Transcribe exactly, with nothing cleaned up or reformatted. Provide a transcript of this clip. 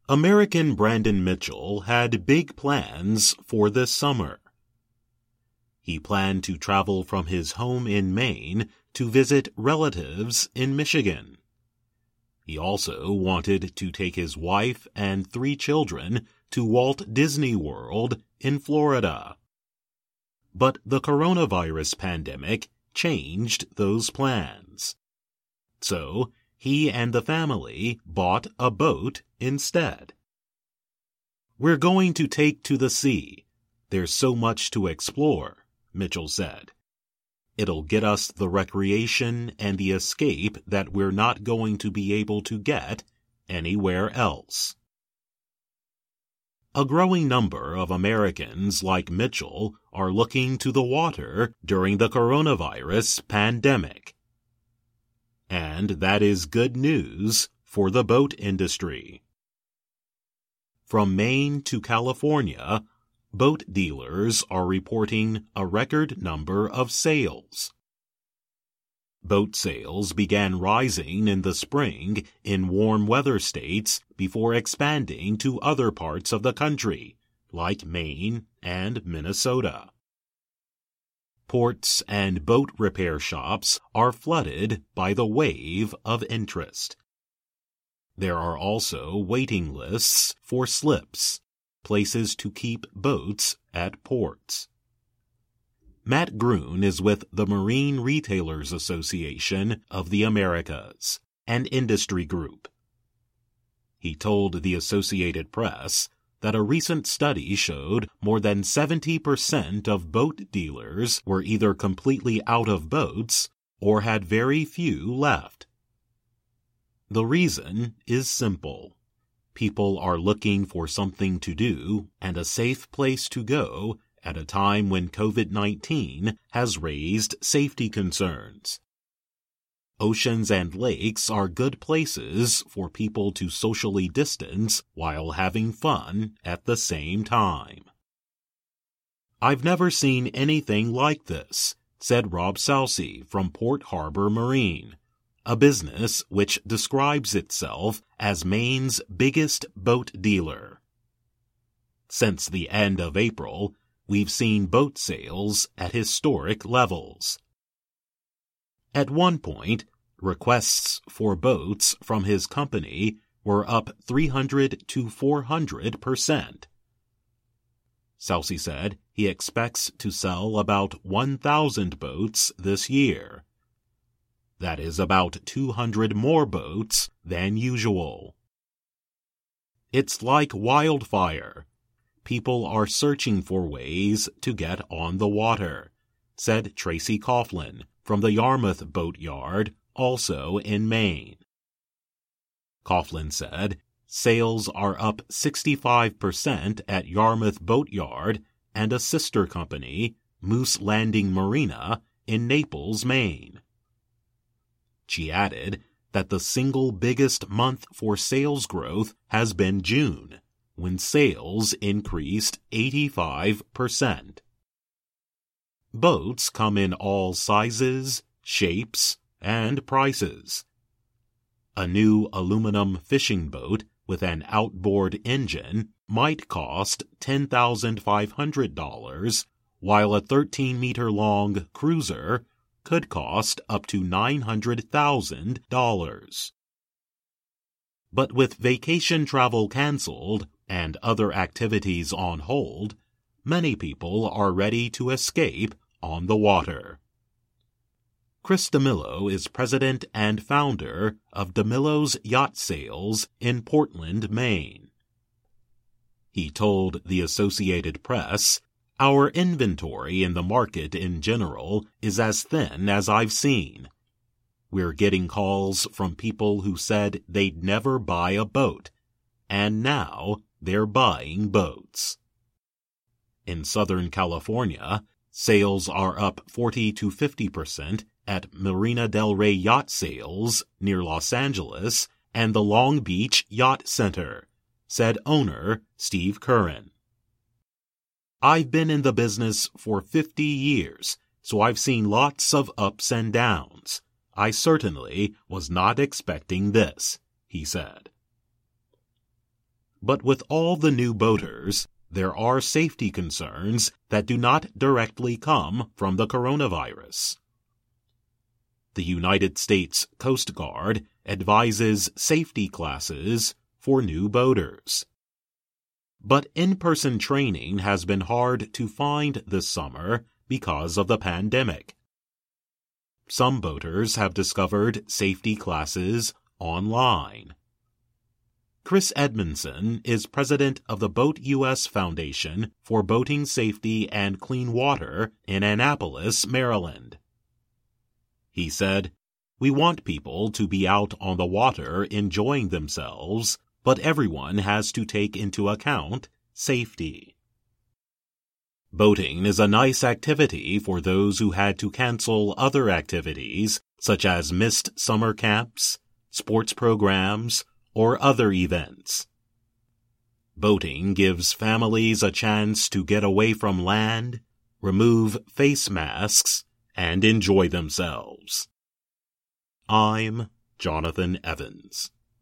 American Brandon Mitchell had big plans for this summer. He planned to travel from his home in Maine to visit relatives in Michigan. He also wanted to take his wife and three children to Walt Disney World in Florida. But the coronavirus pandemic changed those plans. So, he and the family bought a boat instead. "We're going to take to the sea. There's so much to explore," Mitchell said. "It'll get us the recreation and the escape that we're not going to be able to get anywhere else." A growing number of Americans like Mitchell are looking to the water during the coronavirus pandemic. And that is good news for the boat industry. From Maine to California, boat dealers are reporting a record number of sales. Boat sales began rising in the spring in warm weather states before expanding to other parts of the country, like Maine and Minnesota. Ports and boat repair shops are flooded by the wave of interest. There are also waiting lists for slips, places to keep boats at ports. Matt Gruen is with the Marine Retailers Association of the Americas, an industry group. He told the Associated Press that a recent study showed more than seventy percent of boat dealers were either completely out of boats or had very few left. The reason is simple. People are looking for something to do and a safe place to go at a time when COVID nineteen has raised safety concerns. Oceans and lakes are good places for people to socially distance while having fun at the same time. "I've never seen anything like this," said Rob Salcy from Port Harbor Marine, a business which describes itself as Maine's biggest boat dealer. "Since the end of April, we've seen boat sales at historic levels." At one point, requests for boats from his company were up three hundred to four hundred percent. Salcy said he expects to sell about one thousand boats this year. That is about two hundred more boats than usual. "It's like wildfire. People are searching for ways to get on the water," said Tracy Coughlin from the Yarmouth Boat Yard, also in Maine. Coughlin said sales are up sixty-five percent at Yarmouth Boat Yard and a sister company, Moose Landing Marina, in Naples, Maine. She added that the single biggest month for sales growth has been June, when sales increased eighty-five percent. Boats come in all sizes, shapes, and prices. A new aluminum fishing boat with an outboard engine might cost ten thousand five hundred dollars, while a thirteen meter long cruiser could cost up to nine hundred thousand dollars. But with vacation travel canceled and other activities on hold, many people are ready to escape on the water. Chris DeMillo is president and founder of DeMillo's Yacht Sales in Portland, Maine. He told the Associated Press, "Our inventory in the market in general is as thin as I've seen. We're getting calls from people who said they'd never buy a boat, and now they're buying boats." In Southern California, sales are up forty to fifty percent at Marina del Rey Yacht Sales near Los Angeles and the Long Beach Yacht Center, said owner Steve Curran. "I've been in the business for fifty years, so I've seen lots of ups and downs. I certainly was not expecting this," he said. But with all the new boaters, there are safety concerns that do not directly come from the coronavirus. The United States Coast Guard advises safety classes for new boaters. But in-person training has been hard to find this summer because of the pandemic. Some boaters have discovered safety classes online. Chris Edmondson is president of the Boat U S Foundation for Boating Safety and Clean Water in Annapolis, Maryland. He said, "We want people to be out on the water enjoying themselves, but everyone has to take into account safety." Boating is a nice activity for those who had to cancel other activities, such as missed summer camps, sports programs, or other events. Boating gives families a chance to get away from land, remove face masks, and enjoy themselves. I'm Jonathan Evans.